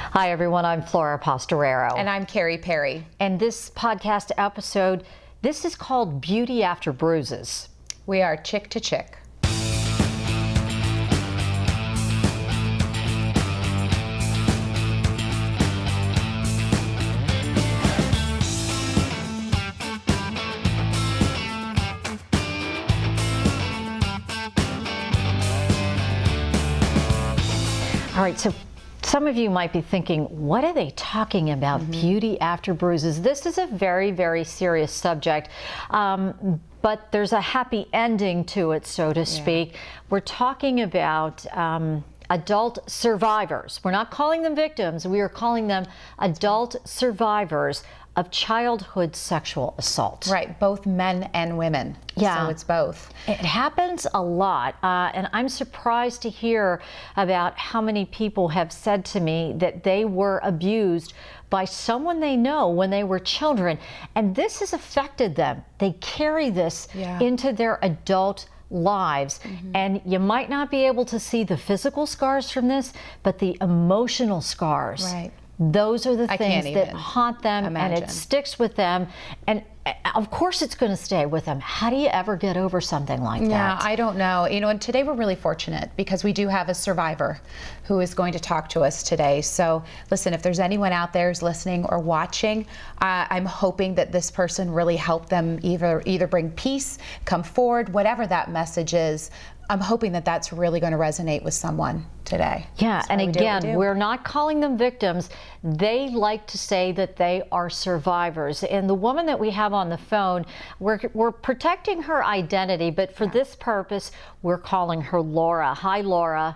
Hi, everyone. I'm Flora Pastorero. And I'm Carrie Perry. And this podcast episode, this is called Beauty After Bruises. We are chick to chick. All right, so some of you might be thinking, what are they talking about, beauty after bruises? This is a very, very serious subject, but there's a happy ending to it, so to speak. We're talking about adult survivors. We're not calling them victims. We are calling them adult survivors of childhood sexual assault. Right, both men and women. Yeah. So it's both. It happens a lot, and I'm surprised to hear about how many people have said to me that they were abused by someone they know when they were children, and this has affected them. They carry this into their adult lives, and you might not be able to see the physical scars from this, but the emotional scars. Right. Those are the things that haunt them, and it sticks with them. And of course it's going to stay with them. How do you ever get over something like that? Yeah, I don't know. You know, and today we're really fortunate because we do have a survivor who is going to talk to us today. So listen, if there's anyone out there who's listening or watching, I'm hoping that this person really helped them either bring peace, come forward, whatever that message is. I'm hoping that that's really going to resonate with someone today. Yeah, and again, we're not calling them victims. They like to say that they are survivors. And the woman that we have on the phone, we're protecting her identity, but for this purpose, we're calling her Laura. Hi, Laura.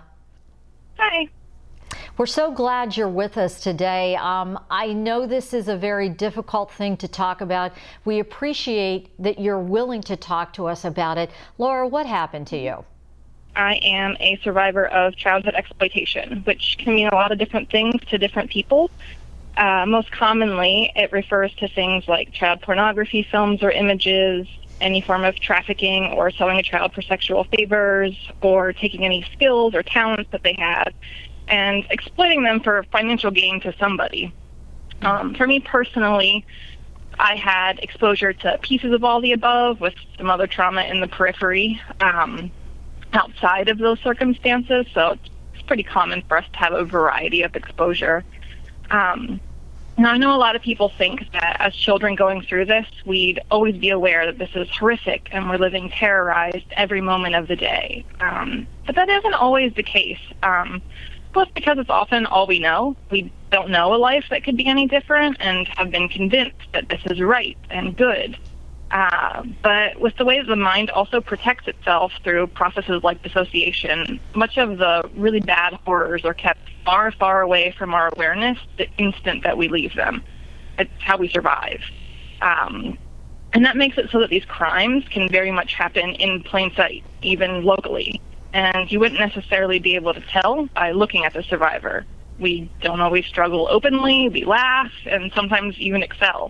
Hi. We're so glad you're with us today. I know this is a very difficult thing to talk about. We appreciate that you're willing to talk to us about it. Laura, what happened to you? I am a survivor of childhood exploitation, which can mean a lot of different things to different people. Most commonly, it refers to things like child pornography films or images, any form of trafficking or selling a child for sexual favors, or taking any skills or talents that they had and exploiting them for financial gain to somebody. For me personally, I had exposure to pieces of all the above with some other trauma in the periphery. Outside of those circumstances, so it's pretty common for us to have a variety of exposure. Now, I know a lot of people think that as children going through this, we'd always be aware that this is horrific and we're living terrorized every moment of the day. But that isn't always the case. Both because it's often all we know. We don't know a life that could be any different and have been convinced that this is right and good. But with the way that the mind also protects itself through processes like dissociation, much of the really bad horrors are kept far, far away from our awareness the instant that we leave them. It's how we survive. And that makes it so that these crimes can very much happen in plain sight, even locally. And you wouldn't necessarily be able to tell by looking at the survivor. We don't always struggle openly, we laugh, and sometimes even excel.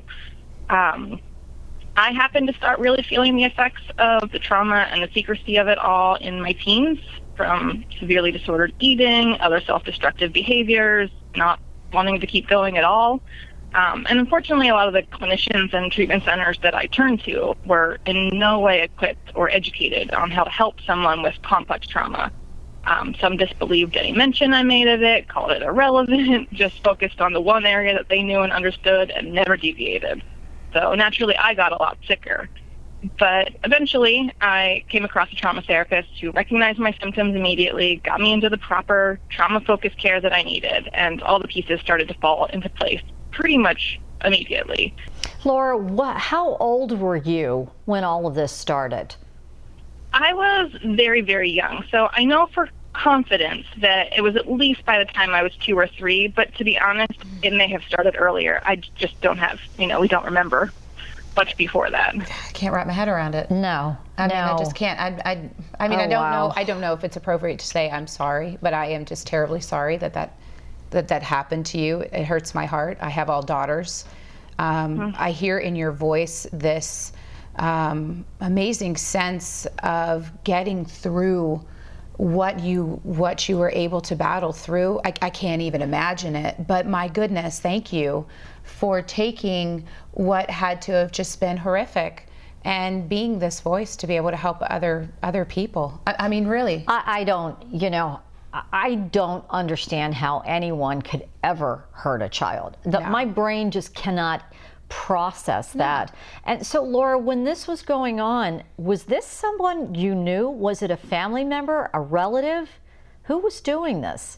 I happened to start really feeling the effects of the trauma and the secrecy of it all in my teens, from severely disordered eating, other self-destructive behaviors, not wanting to keep going at all. And unfortunately, a lot of the clinicians and treatment centers that I turned to were in no way equipped or educated on how to help someone with complex trauma. Some disbelieved any mention I made of it, called it irrelevant, just focused on the one area that they knew and understood and never deviated. So naturally, I got a lot sicker. But eventually, I came across a trauma therapist who recognized my symptoms immediately, got me into the proper trauma-focused care that I needed, and all the pieces started to fall into place pretty much immediately. Laura, how old were you when all of this started? I was very, very young. So I know for confidence that it was at least by the time I was 2 or 3, but to be honest, it may have started earlier. I just don't have, we don't remember much before that. I can't wrap my head around it. No. I mean, I just can't. I mean, I don't know. I don't know if it's appropriate to say I'm sorry, but I am just terribly sorry that happened to you. It hurts my heart. I have all daughters. I hear in your voice this amazing sense of getting through what you were able to battle through. I can't even imagine it. But my goodness, thank you for taking what had to have just been horrific and being this voice to be able to help other people. I mean, really. I don't understand how anyone could ever hurt a child. My brain just cannot process that. And so, Laura, when this was going on, was this someone you knew? Was it a family member, a relative? Who was doing this?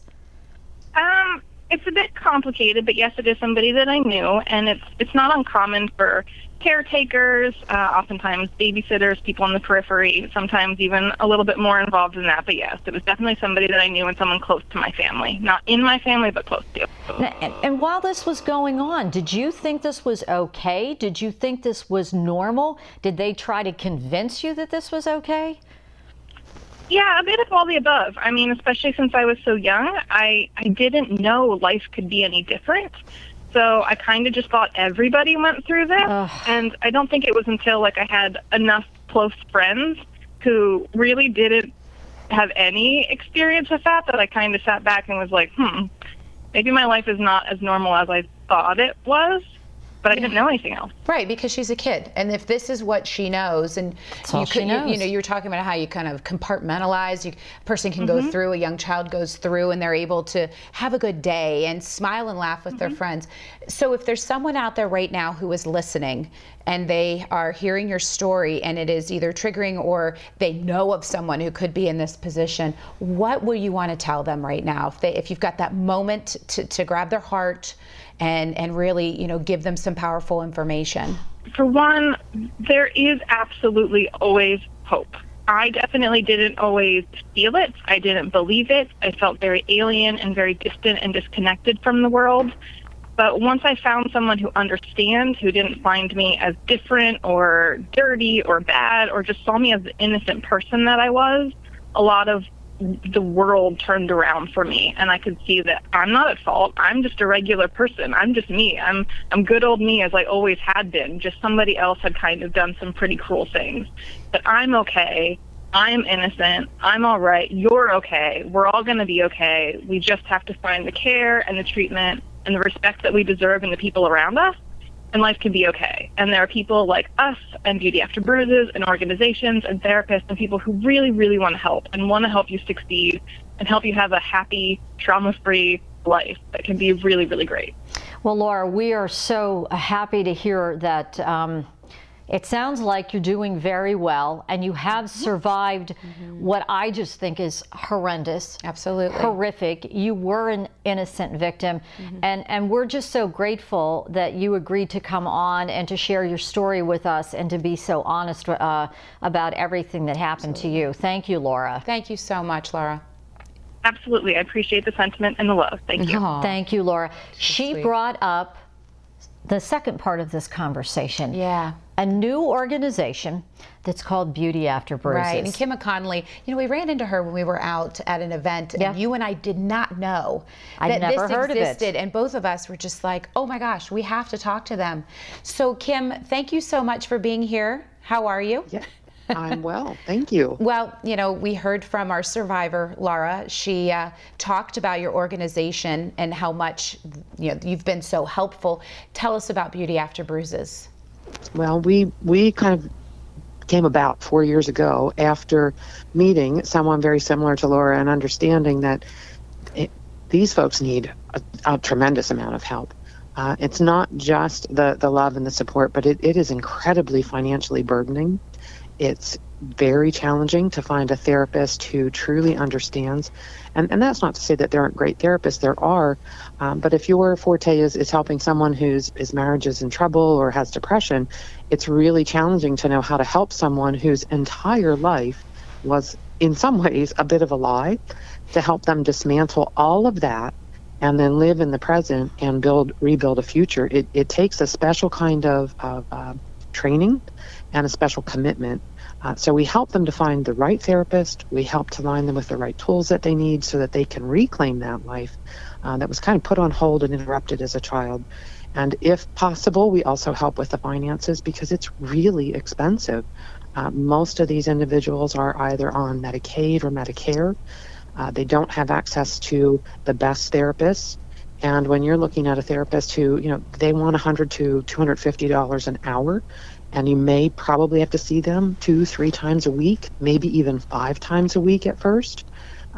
It's a bit complicated, but yes, it is somebody that I knew, and it's not uncommon for caretakers, oftentimes babysitters, people on the periphery, sometimes even a little bit more involved in that. But yes, it was definitely somebody that I knew and someone close to my family. Not in my family, but close to. And while this was going on, did you think this was okay? Did you think this was normal? Did they try to convince you that this was okay? Yeah, a bit of all the above. I mean, especially since I was so young, I didn't know life could be any different. So I kind of just thought everybody went through this. And I don't think it was until I had enough close friends who really didn't have any experience with that I kind of sat back and was like, maybe my life is not as normal as I thought it was. But I didn't know anything else. Right, because she's a kid, and if this is what she knows, and you were talking about how you kind of compartmentalize. A person can go through, a young child goes through, and they're able to have a good day and smile and laugh with their friends. So if there's someone out there right now who is listening, and they are hearing your story, and it is either triggering or they know of someone who could be in this position, what will you want to tell them right now? If you've got that moment to grab their heart and really, give them some powerful information. For one, there is absolutely always hope. I definitely didn't always feel it. I didn't believe it. I felt very alien and very distant and disconnected from the world. But once I found someone who understands, who didn't find me as different or dirty or bad, or just saw me as the innocent person that I was, a lot of the world turned around for me, and I could see that I'm not at fault. I'm just a regular person. I'm just me. I'm good old me, as I always had been. Just somebody else had kind of done some pretty cruel things. But I'm okay. I'm innocent. I'm all right. You're okay. We're all going to be okay. We just have to find the care and the treatment and the respect that we deserve in the people around us, and life can be okay. And there are people like us and Beauty After Bruises and organizations and therapists and people who really, really want to help and want to help you succeed and help you have a happy, trauma-free life that can be really, really great. Well, Laura, we are so happy to hear that it sounds like you're doing very well, and you have survived what I just think is horrendous. Absolutely. Horrific. You were an innocent victim, and we're just so grateful that you agreed to come on and to share your story with us and to be so honest about everything that happened to you. Thank you, Laura. Thank you so much, Laura. Absolutely. I appreciate the sentiment and the love. Thank you. Aww. Thank you, Laura. She sweet. Brought up the second part of this conversation. Yeah. A new organization that's called Beauty After Bruises. Right, and Kim Conley, we ran into her when we were out at an event, and you and I did not know that this existed, and both of us were just like, oh my gosh, we have to talk to them. So Kim, thank you so much for being here. How are you? Yeah. I'm well, thank you. Well, we heard from our survivor, Laura. She talked about your organization and how much you've been so helpful. Tell us about Beauty After Bruises. Well, we kind of came about 4 years ago after meeting someone very similar to Laura and understanding that these folks need a tremendous amount of help. It's not just the love and the support, but it is incredibly financially burdening. It's very challenging to find a therapist who truly understands. And that's not to say that there aren't great therapists. There are. But if your forte is helping someone whose marriage is in trouble or has depression, it's really challenging to know how to help someone whose entire life was, in some ways, a bit of a lie, to help them dismantle all of that and then live in the present and rebuild a future. It takes a special kind of training and a special commitment. So we help them to find the right therapist. We help to line them with the right tools that they need so that they can reclaim that life that was kind of put on hold and interrupted as a child. And if possible, we also help with the finances because it's really expensive. Most of these individuals are either on Medicaid or Medicare. They don't have access to the best therapists. And when you're looking at a therapist who, they want $100 to $250 an hour, and you may probably have to see them 2-3 times a week, maybe even 5 times a week at first.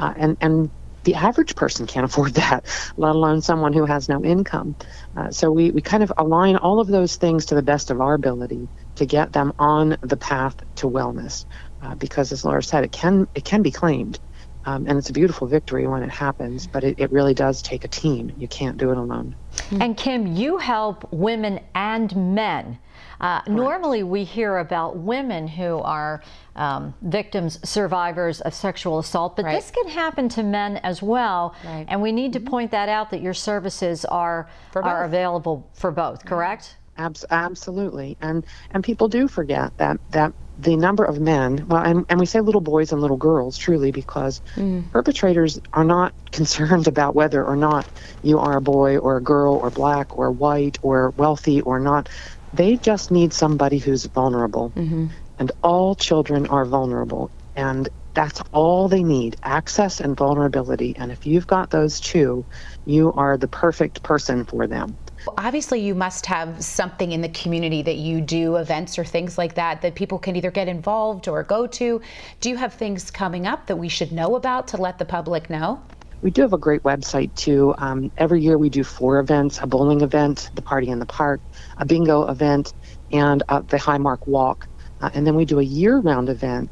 And the average person can't afford that, let alone someone who has no income. So we kind of align all of those things to the best of our ability to get them on the path to wellness. Because as Laura said, it can be claimed. And it's a beautiful victory when it happens, but it really does take a team. You can't do it alone. And Kim, you help women and men. Normally we hear about women who are victims, survivors of sexual assault, but this can happen to men as well. Right. And we need to point that out, that your services are available for both, correct? Absolutely. And people do forget that the number of men, and we say little boys and little girls, truly, because perpetrators are not concerned about whether or not you are a boy or a girl or black or white or wealthy or not. They just need somebody who's vulnerable. And all children are vulnerable. And that's all they need, access and vulnerability. And if you've got those two, you are the perfect person for them. Obviously, you must have something in the community that you do, events or things like that people can either get involved or go to. Do you have things coming up that we should know about to let the public know? We do have a great website, too. Every year we do 4 events, a bowling event, the Party in the Park, a bingo event, and the Highmark Walk. And then we do a year-round event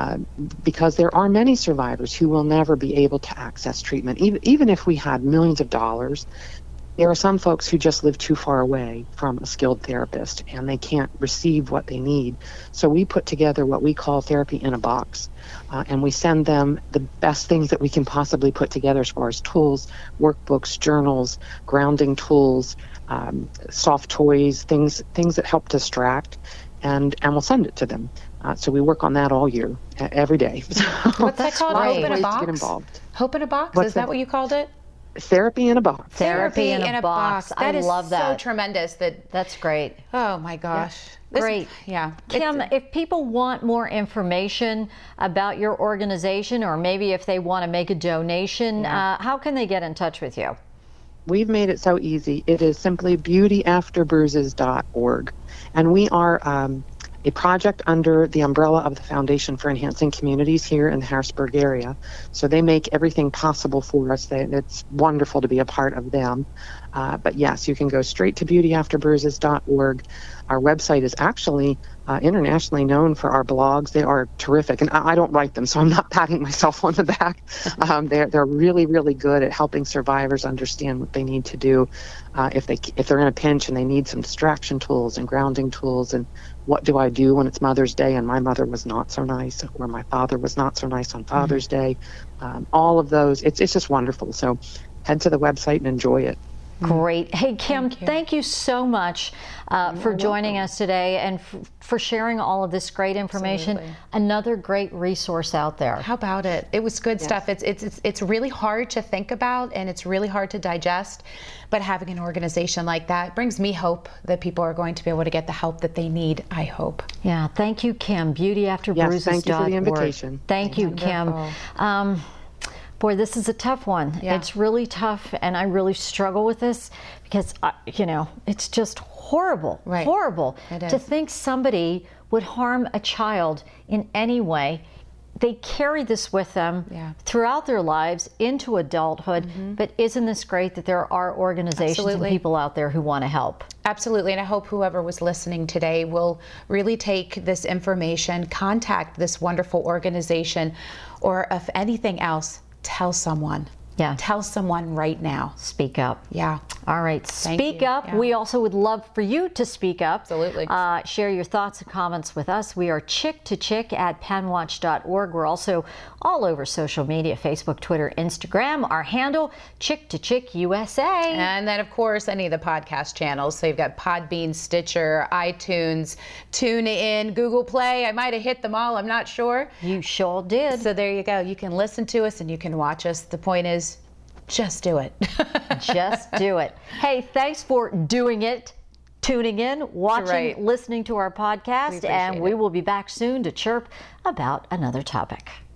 because there are many survivors who will never be able to access treatment. Even if we had millions of dollars, there are some folks who just live too far away from a skilled therapist and they can't receive what they need. So we put together what we call therapy in a box, and we send them the best things that we can possibly put together as far as tools, workbooks, journals, grounding tools, soft toys, things that help distract, and we'll send it to them. So we work on that all year, every day. What's that called? Hope in a Box? To get involved. Hope in a Box? What's Is that what you called it? Therapy in a Box. Therapy in a Box. That I is love that. so tremendous. That's great. Oh my gosh. Yeah. Great. Yeah. Kim, if people want more information about your organization, or maybe if they want to make a donation, how can they get in touch with you? We've made it so easy. It is simply beautyafterbruises.org. And we are a project under the umbrella of the Foundation for Enhancing Communities here in the Harrisburg area. So they make everything possible for us. It's wonderful to be a part of them. But yes, you can go straight to beautyafterbruises.org. Our website is actually internationally known for our blogs. They are terrific. And I don't write them, so I'm not patting myself on the back. They're really, really good at helping survivors understand what they need to do if they're in a pinch and they need some distraction tools and grounding tools, and what do I do when it's Mother's Day and my mother was not so nice, or my father was not so nice on Father's Day. All of those, it's just wonderful. So head to the website and enjoy it. Great. Hey, Kim, thank you so much for joining us today and for sharing all of this great information. Absolutely. Another great resource out there. How about it? It was good stuff. It's really hard to think about, and it's really hard to digest, but having an organization like that brings me hope that people are going to be able to get the help that they need, I hope. Yeah, thank you, Kim. beautyafterbruises.org. Yes, thank you for the invitation. Thank you, Kim. Boy, this is a tough one. Yeah. It's really tough, and I really struggle with this because, it's just horrible, horrible to think somebody would harm a child in any way. They carry this with them throughout their lives into adulthood, but isn't this great that there are organizations and people out there who want to help? Absolutely, and I hope whoever was listening today will really take this information, contact this wonderful organization, or if anything else, tell someone. Yeah. Tell someone right now. Speak up. Yeah. All right. Speak up. Yeah. We also would love for you to speak up. Absolutely. Share your thoughts and comments with us. We are chick2chick at penwatch.org. We're also all over social media, Facebook, Twitter, Instagram. Our handle, Chick2Chick USA. And then, of course, any of the podcast channels. So you've got Podbean, Stitcher, iTunes, TuneIn, Google Play. I might have hit them all. I'm not sure. You sure did. So there you go. You can listen to us and you can watch us. The point is, just do it. Just do it. Hey, thanks for doing it tuning in, watching, listening to our podcast, and we will be back soon to chirp about another topic.